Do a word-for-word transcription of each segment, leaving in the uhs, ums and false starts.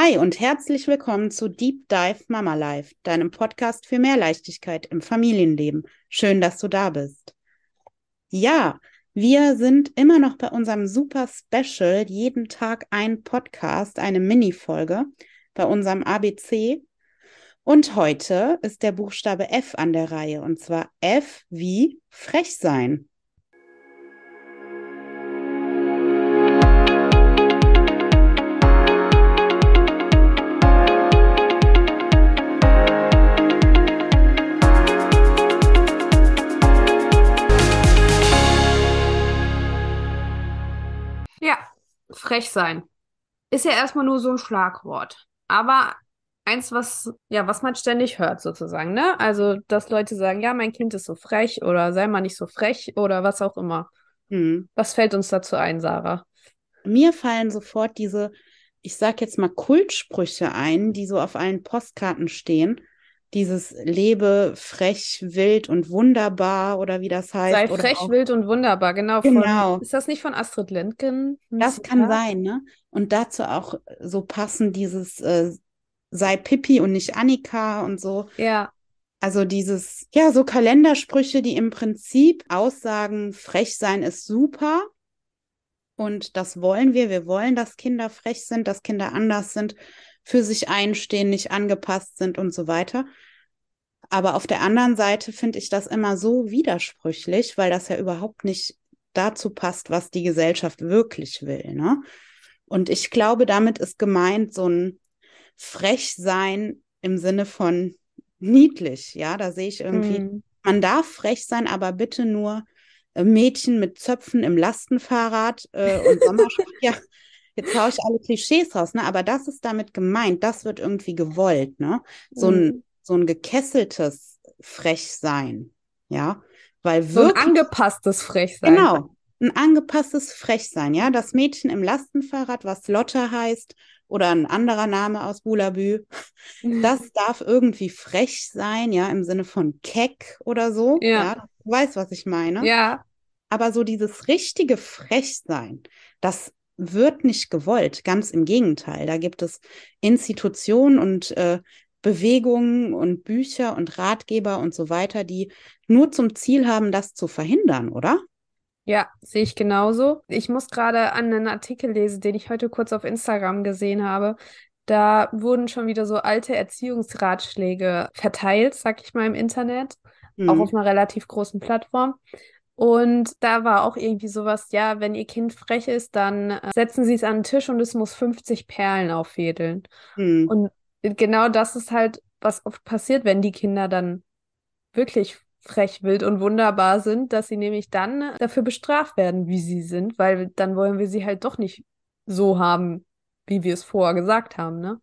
Hi und herzlich willkommen zu Deep Dive Mama Life, deinem Podcast für mehr Leichtigkeit im Familienleben. Schön, dass du da bist. Ja, wir sind immer noch bei unserem super Special, jeden Tag ein Podcast, eine Mini-Folge bei unserem A B C. Und heute ist der Buchstabe F an der Reihe, und zwar F wie frech sein. Ja, frech sein. Ist ja erstmal nur so ein Schlagwort. Aber eins, was, ja, was man ständig hört, sozusagen, ne? Also, dass Leute sagen, ja, mein Kind ist so frech oder sei mal nicht so frech oder was auch immer. Hm. Was fällt uns dazu ein, Sarah? Mir fallen sofort diese, ich sag jetzt mal, Kultsprüche ein, die so auf allen Postkarten stehen. Dieses Lebe frech, wild und wunderbar oder wie das Sei heißt. Oder frech, auch, wild und wunderbar, genau von, genau, ist das nicht von Astrid Lindgren, ein das kann Zitat? sein, ne? Und dazu auch so passen dieses äh, sei Pippi und nicht Annika und so. Ja, Also dieses, ja, so Kalendersprüche, die im Prinzip aussagen, frech sein ist super. Und das wollen wir. Wir wollen, dass Kinder frech sind, dass Kinder anders sind, für sich einstehen, nicht angepasst sind und so weiter. Aber auf der anderen Seite finde ich das immer so widersprüchlich, weil das ja überhaupt nicht dazu passt, was die Gesellschaft wirklich will, ne? Und ich glaube, damit ist gemeint so ein Frechsein im Sinne von niedlich, ja, da sehe ich irgendwie, hm. man darf frech sein, aber bitte nur äh, Mädchen mit Zöpfen im Lastenfahrrad äh, und Sommersprossen. Ja, jetzt haue ich alle Klischees raus, ne? Aber das ist damit gemeint, das wird irgendwie gewollt, ne? So ein, Hm. so ein gekesseltes Frechsein, ja, weil So ein wirklich, angepasstes Frechsein. genau, ein angepasstes Frechsein, ja, das Mädchen im Lastenfahrrad, was Lotte heißt, oder ein anderer Name aus Bulabü, das darf irgendwie frech sein, ja, im Sinne von keck oder so, Ja, ja, du weißt, was ich meine. ja. Aber so dieses richtige Frechsein, das wird nicht gewollt, ganz im Gegenteil. Da gibt es Institutionen und äh, Bewegungen und Bücher und Ratgeber und so weiter, die nur zum Ziel haben, das zu verhindern, oder? Ja, sehe ich genauso. Ich muss gerade an einen Artikel lesen, den ich heute kurz auf Instagram gesehen habe. Da wurden schon wieder so alte Erziehungsratschläge verteilt, sag ich mal, im Internet, auch Hm, auf einer relativ großen Plattform. Und da war auch irgendwie sowas, ja, wenn Ihr Kind frech ist, dann äh, setzen Sie es an den Tisch und es muss fünfzig Perlen auffädeln. hm. Und genau das ist halt, was oft passiert, wenn die Kinder dann wirklich frech, wild und wunderbar sind, dass sie nämlich dann dafür bestraft werden, wie sie sind, weil dann wollen wir sie halt doch nicht so haben, wie wir es vorher gesagt haben, ne?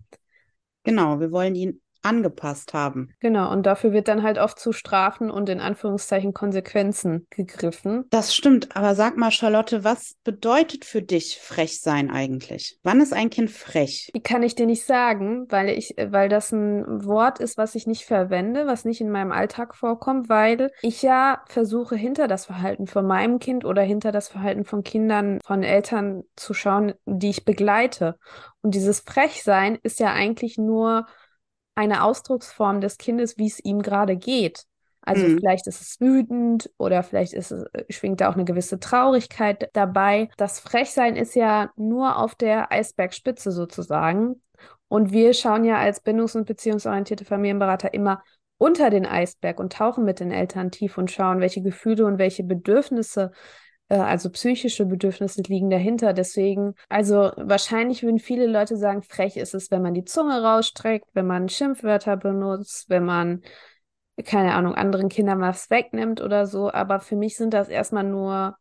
Genau, wir wollen ihn angepasst haben. Genau, und dafür wird dann halt oft zu Strafen und in Anführungszeichen Konsequenzen gegriffen. Das stimmt, aber sag mal, Charlotte, was bedeutet für dich frech sein eigentlich? Wann ist ein Kind frech? Die kann ich dir nicht sagen, weil ich, weil das ein Wort ist, was ich nicht verwende, was nicht in meinem Alltag vorkommt, weil ich ja versuche, hinter das Verhalten von meinem Kind oder hinter das Verhalten von Kindern, von Eltern zu schauen, die ich begleite. Und dieses Frechsein ist ja eigentlich nur eine Ausdrucksform des Kindes, wie es ihm gerade geht. Also Hm, vielleicht ist es wütend oder vielleicht ist es, äh, schwingt da auch eine gewisse Traurigkeit dabei. Das Frechsein ist ja nur auf der Eisbergspitze sozusagen. Und wir schauen ja als bindungs- und beziehungsorientierte Familienberater immer unter den Eisberg und tauchen mit den Eltern tief und schauen, welche Gefühle und welche Bedürfnisse, äh, also psychische Bedürfnisse liegen dahinter. Deswegen, also wahrscheinlich würden viele Leute sagen, frech ist es, wenn man die Zunge rausstreckt, wenn man Schimpfwörter benutzt, wenn man, keine Ahnung, anderen Kindern was wegnimmt oder so. Aber für mich sind das erstmal nur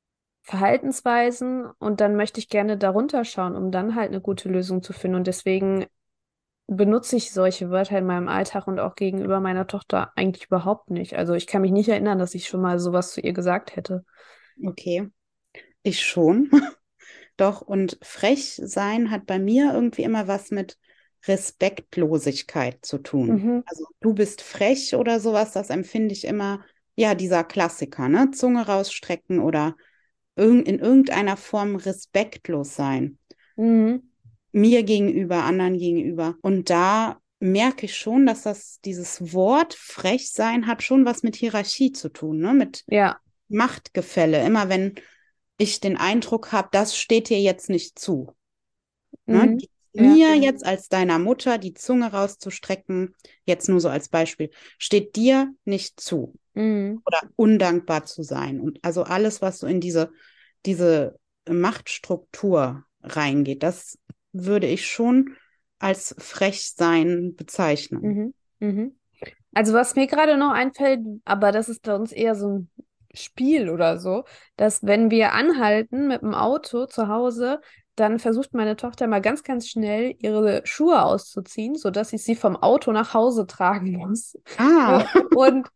Verhaltensweisen und dann möchte ich gerne darunter schauen, um dann halt eine gute Lösung zu finden. Und deswegen benutze ich solche Wörter in meinem Alltag und auch gegenüber meiner Tochter eigentlich überhaupt nicht. Also ich kann mich nicht erinnern, dass ich schon mal sowas zu ihr gesagt hätte. okay, ich schon. Doch, und frech sein hat bei mir irgendwie immer was mit Respektlosigkeit zu tun. Mhm. Also du bist frech oder sowas, das empfinde ich immer, ja, dieser Klassiker, ne? Zunge rausstrecken oder irg in irgendeiner Form respektlos sein. Mhm. mir gegenüber, anderen gegenüber. Und da merke ich schon, dass das dieses Wort frech sein hat schon was mit Hierarchie zu tun, ne? Mit Ja. Machtgefälle. Immer wenn ich den Eindruck habe, das steht dir jetzt nicht zu. Ne? Mhm. Ja. Mir jetzt als deiner Mutter die Zunge rauszustrecken, jetzt nur so als Beispiel, steht dir nicht zu. Mhm. Oder undankbar zu sein. Und also alles, was so in diese, diese Machtstruktur reingeht, das würde ich schon als Frechsein bezeichnen. Mhm. Mhm. Also was mir gerade noch einfällt, aber das ist bei uns eher so ein Spiel oder so, dass wenn wir anhalten mit dem Auto zu Hause, dann versucht meine Tochter mal ganz, ganz schnell ihre Schuhe auszuziehen, sodass ich sie vom Auto nach Hause tragen muss. Ah, Und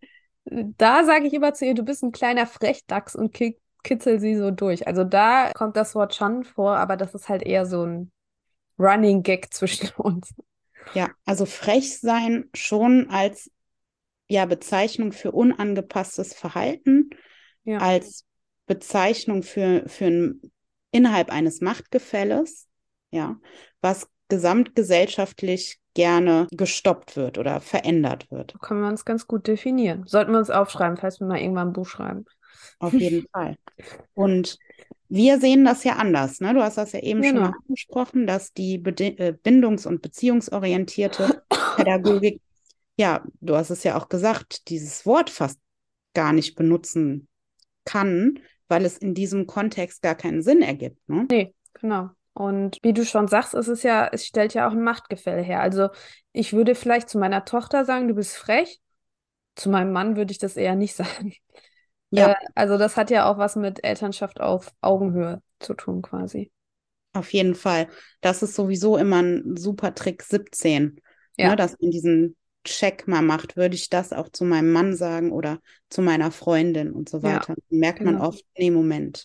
da sage ich immer zu ihr, du bist ein kleiner Frechdachs und ki kitzel sie so durch. Also da kommt das Wort schon vor, aber das ist halt eher so ein Running Gag zwischen uns. ja, also frech sein schon als ja, Bezeichnung für unangepasstes Verhalten, Ja. als Bezeichnung für, für ein, innerhalb eines Machtgefälles, ja, was gesamtgesellschaftlich gerne gestoppt wird oder verändert wird. Können wir uns ganz gut definieren. Sollten wir uns aufschreiben, falls wir mal irgendwann ein Buch schreiben. Auf jeden Fall. Und wir sehen das ja anders, ne? Du hast das ja eben schon mal Genau. angesprochen, dass die Bedi- äh, bindungs- und beziehungsorientierte Pädagogik, ja, du hast es ja auch gesagt, dieses Wort fast gar nicht benutzen kann, weil es in diesem Kontext gar keinen Sinn ergibt, ne? Nee, genau. Und wie du schon sagst, es ist ja, es stellt ja auch ein Machtgefälle her. Also ich würde vielleicht zu meiner Tochter sagen, du bist frech. Zu meinem Mann würde ich das eher nicht sagen. Äh, Ja, also das hat ja auch was mit Elternschaft auf Augenhöhe zu tun, quasi. auf jeden Fall. Das ist sowieso immer ein super Trick siebzehn, ne? Ja, Dass man diesen Check mal macht. Würde ich das auch zu meinem Mann sagen oder zu meiner Freundin und so ja, weiter? Merkt man genau. oft, nee, Moment,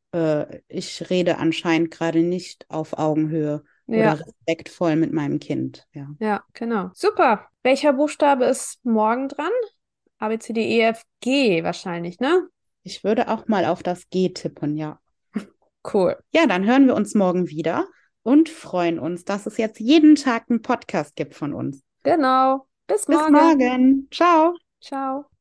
äh, ich rede anscheinend gerade nicht auf Augenhöhe Ja, oder respektvoll mit meinem Kind. Ja. ja, genau. Super. Welcher Buchstabe ist morgen dran? A, B, C, D, E, F, G wahrscheinlich, ne? Ich würde auch mal auf das G tippen, ja. Cool. Ja, dann hören wir uns morgen wieder und freuen uns, dass es jetzt jeden Tag einen Podcast gibt von uns. Genau. Bis Bis morgen. morgen. Ciao. Ciao.